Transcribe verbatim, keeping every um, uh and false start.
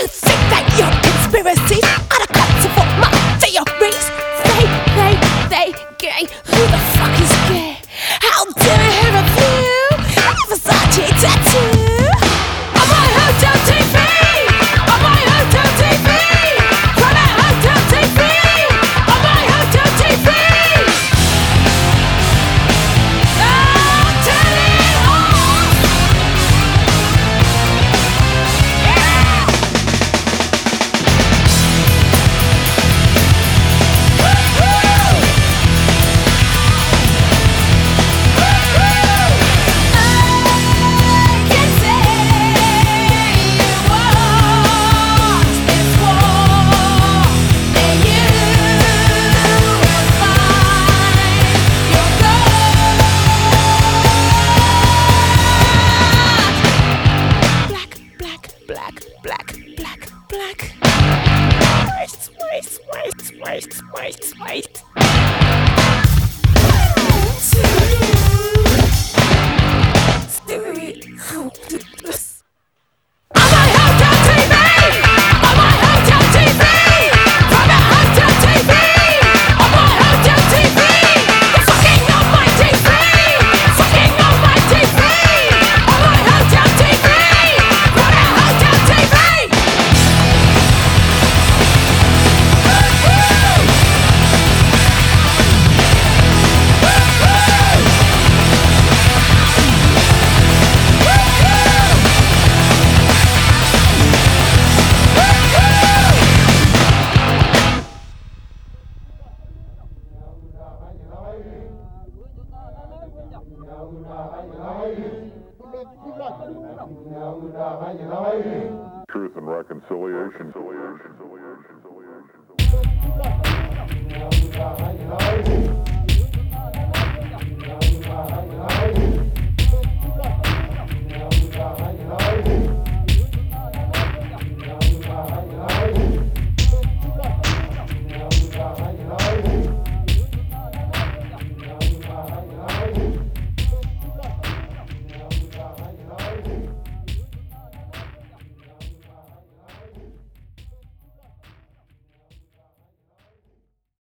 think that your conspiracies are the cuts of all my theories? They, they, they, gay. Who the fuck is gay? How dare I have a view? A Versace tattoo on my hotel T V. On my hotel T V. On my hotel T V. On my hotel T V. I'll tell it all. Yeah. Woo-hoo. Wait, wait, wait. Truth and reconciliation. reconciliation, reconciliation, reconciliation.